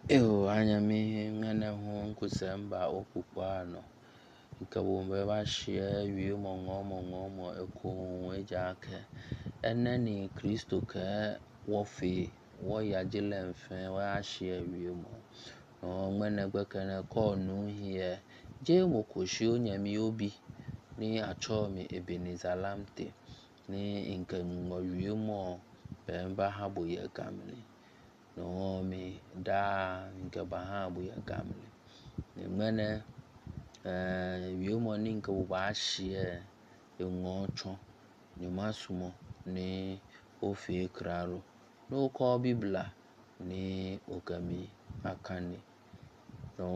Anyame ngana ho nkusamba okukwana ikabumbe bashia wie mongo eko ejake enani Kristo ka wofi wo yagile mfe wa ashia wie mo no ngana gbekana ko nu hie je mokoshi onyame obi ni achomi Ebenizalamte ni inkanwo wie mo bemba habo ye gamle no mi da nke bahabu ya gamle ngene wie mo ni nke ba hye enwocho ni masumo ni ofi kraro no ko bibla ni ogami akani no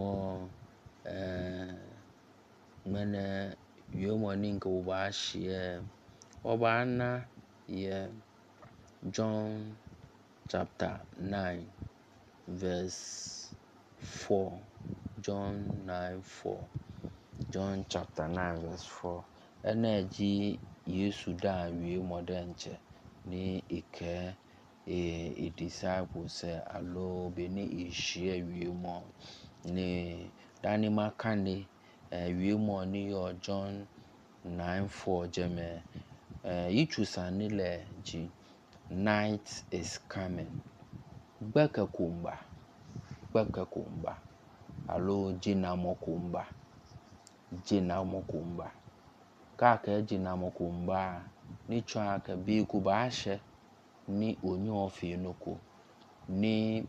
ngene wie mo ni nke ba hye obana ye John chapter 9 verse 4. John 9:4. John chapter 9 verse 4. Energy Yesu da wie modenche ni ike disciples alo beni ishie wie mo ni dani makani wie mo ni yo John 9:4 jeme yichusani le ji night is coming. Gbeka kumba alo jina mokumba kaka jina mokumba ni chwa ka bi kubashe ni onye ofi nuku ni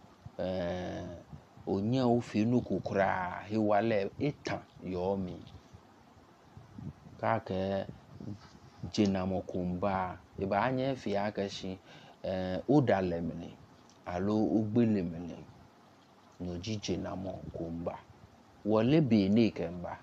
onye ofi nuku kura hiwale eta yomi kaka jina mokumba iba anye fi akashi udalemni alo ugbelemni no jije na mo kumba wole be ne kemba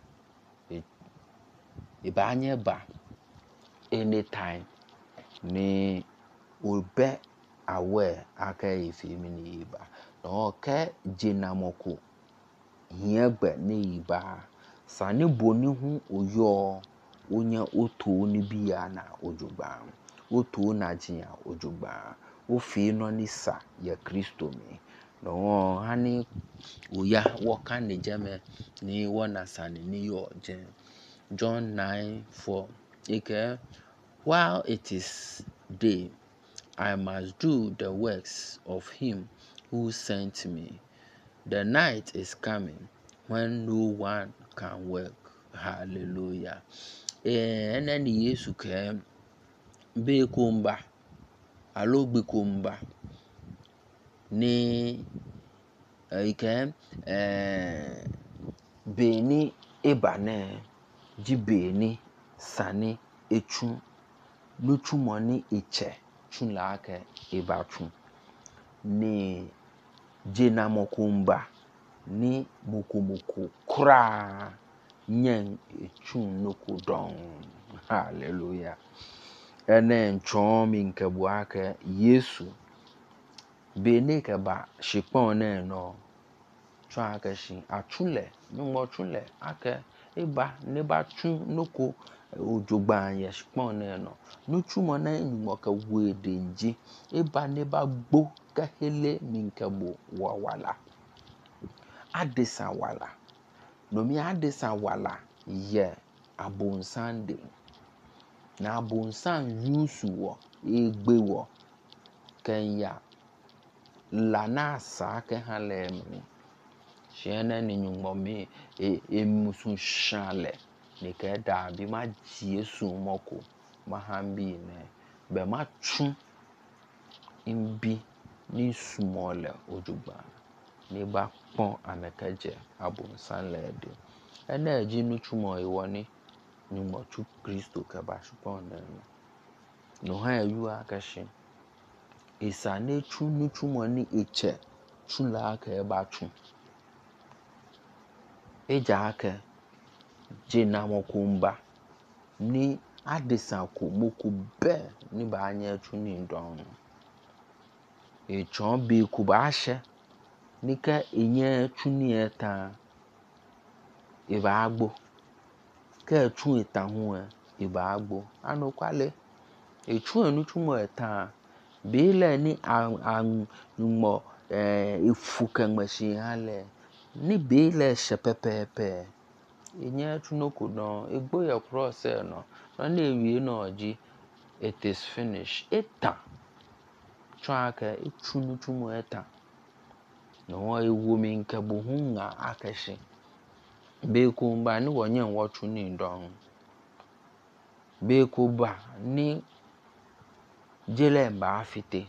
iba anye ba anytime ni obe awe aka ifimi ni iba no ke jina moko hiegbe ni iba sani boni hu oyo onye oto ni biya na ojugba oto na jiya ojugba ofi no ni sa ya Kristo mi no hani oya wokan ni jeme ni wona sani ni yo je John 9:4 ike while it is day I must do the works of him who sent me. The night is coming when no one can work. Hallelujah. Eneni Yesu ke be kumba alo gbe kumba ni ike beni ebane ji beni sani echu nuchu moni iche chulake ebachu ni jena mokumba ni muku kra nyen echu nuku don. Hallelujah. Ene nchomi nke buake Yesu beni ke ba shipon ne no chwa ake shi achule nyumo chule ake eba ne ba chu nuku ojugba ye shipon ne no nuchu mo na nyumo ke wedenji eba ne ba gbo ka hele minke bo wala adesa wala no mi adesa wala ye abonsande na abonsan yusu wo egbe wo kenya lana sa ke halem shene ni nyumo mi emusun shale ni ke da bi ma Jesu moko mahambi ne be ma chu imbi ni small ojugba ni ba pon amekeje abonsan lede ene ji nuchu mo iwoni nyumo chu Kristo ke ba shupon ne no ha yu akashi isa ne chu nuchu mo ni eche chula aka eba chu eja aka jena mokumba ni adesa ko moku be ni ba anya chu ni ndon echon be ku ba hye ni ka enye chu ni eta eba agbo ka chu eta ho eba agbo ano kwale echu enu chu mo eta be le ni mo efu kengmeshi hale ni be le shepepepe enye tunoko no egbo ye cross no na ewie no ji it is finished eta twaka etunu tumu eta no ewu mi nke bo hunga akeshi be ko mba ni wonye nwotu ni ndon be ko ba ni jele mba afite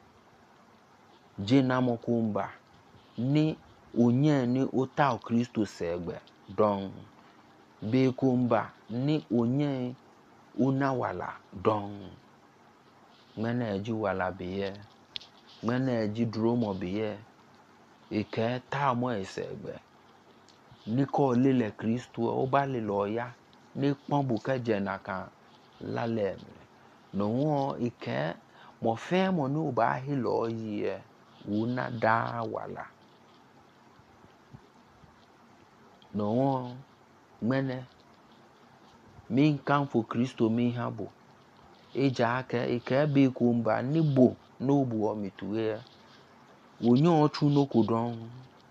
je namokumba ni onye ni ota Kristo segbe don be kumba ni onye una wala don mena eji wala biye mena eji dromo biye ike ta mo esegbe ni ko lele Kristo o ba le loya ni pon bu ka je na kan lale no won ike mo fe mo no ba hi lo yi una da wala no mene min kan fo Kristo mi habo eja aka ike be kumba nibo no bu o mituwe onyo otu no kodon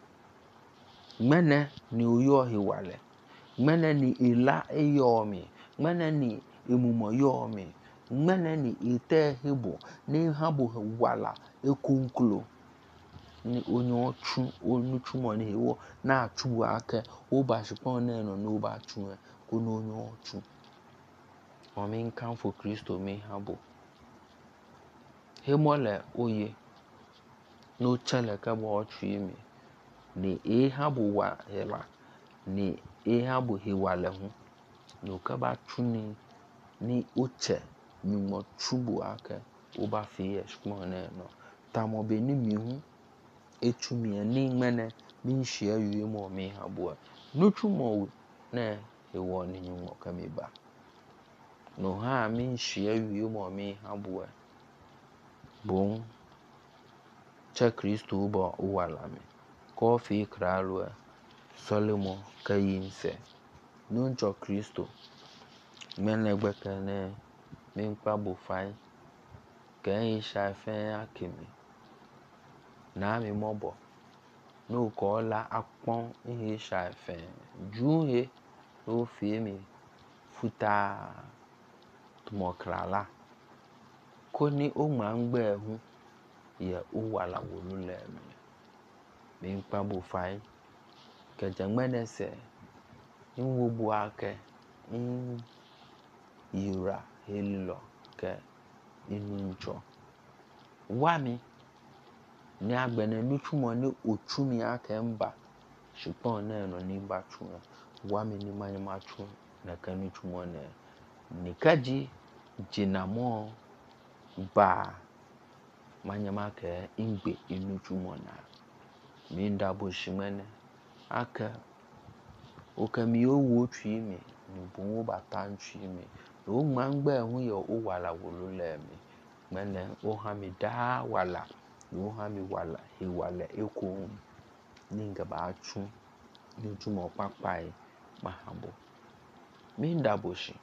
mene ni oyo hiwale mene ni ila eyomi mene ni emumo yomi mene ni ite hibo ni habo wala ekunklo ni onyo otu onutu mo ni wo na atu aka o ba shipon na no ba atu ko no onyo otu o min kan fo Kristo mi habo hemole oye no chele ka bo otu mi ni habo wa hela ni habo hiwale hu no ka ba tuni ni oche mi mo tubu aka o ba fi shipon na no tamo be ni mi hu etumi ni mene mi hia yu mo mi habo no tumo na ewo ni nyumo ka mi ba no ha mi hia yu mo mi habo bon che Kristo bo wala mi ko fi kralo solomon kayinse no ncho Kristo mene gbekene mi pa bo fai ke sha fe akimi na mi mobo no ko la apon sha fe juhe o fi mi futa tumo krala ko ni o ma ngbe hu ye o wala wolule mi pa bo fai ke jangmene se nwo bu ake yura hello ke inu ncho wami ni agbene nutumo ni otumi ake mba shipon na no ni ba tu wami ni manyama tu na kan nutumo ne ni kaji jinamo ba manyama ke ingbe inutumo na mi ndabo shimene aka okami owo twimi ni bu ba tan twimi o mangbe hu ye o wala wolule mi mene o ha mi da wala o ha mi wala he wala eko ninga ba tu ni tumo papai mahabo mi ndabo shi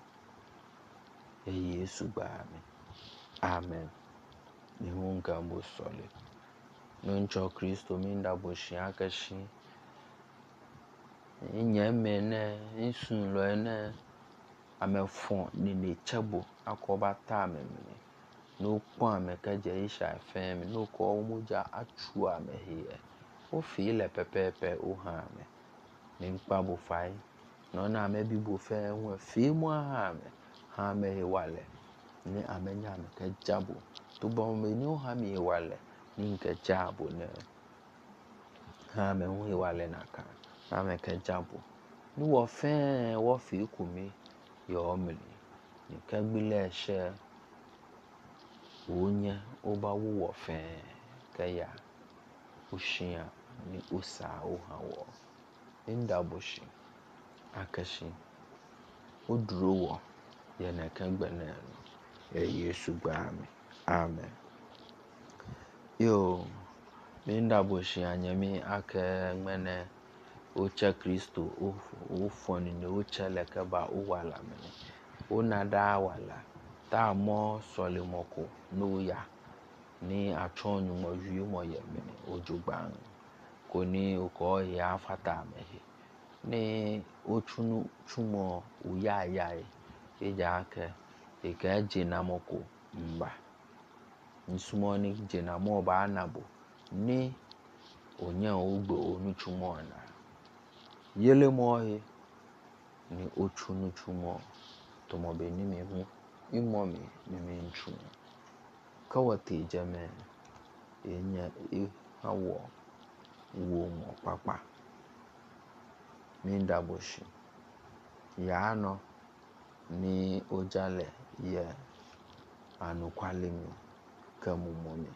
Yesu ba mi amen ni hunga mbo sole no ncho Kristo mi ndabo shi aka shi nyeme ne nsun lo ne amefon ni ne chebo akoba ta amemne no pon amekaje isha fem no ko muja atu amehe o fi le pepepe o ha me mi pa bo fai no na me bi bo fe won fi mo ha me he wale ni amenya me ka jabo to bo me ni o ha mi he wale ni nke jabo ne ha me hu he wale na ka na me ka jabo ni wo fe wo fi kumi yo mili ni ka gbile she onye oba wo fe ka ya ushia ni usa o ha wo inda boshi akashi oduro wo ye na ka gbene Yesu gba mi amen yo minda boshi anyami aka gbene oche Kristo o foni ni oche leke ba o wala mi o na da wala ta mo solimoko no ya ni atwon nyumo wie mo ye mene ojugban ko ni uko ya fata mehe ni ochunu chumo uyayai eja ke eka jinamoko mba nsumo ni jinamo ba nabo ni onya ogbo onu chumo na yele mohe ni ochunu chumo tomo be ni me hu imo me nchu kawate jame enya hawo wo mo papa minda boshi ya no ni ojale ye anukwale mi kamumo mi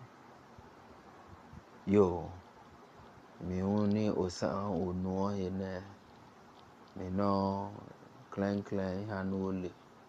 yo mi uni osa onu ene mi no klen hanule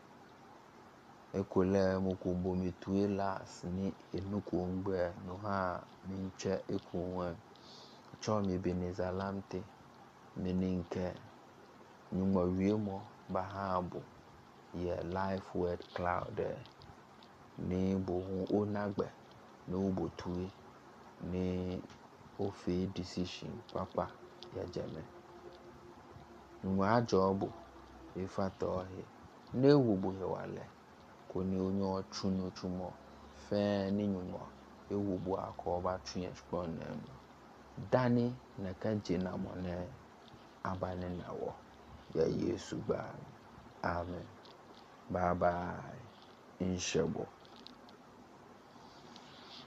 ekole mukumbo mituelas ni enuku ngbe no ha minche ekunwe cho mi benizalamte meninke nyuma wiemo bahabo ye life word cloud ni bohun onagbe no botue ni ofe decision papa ya jeme nwa jobu ifato he ne wubu he wale ko ni onyo chunu chumo fe ni nyuma ewubu akoba tun explore dani na ka jina mone abane nawo ya Yesu ba amen bye bye inshabo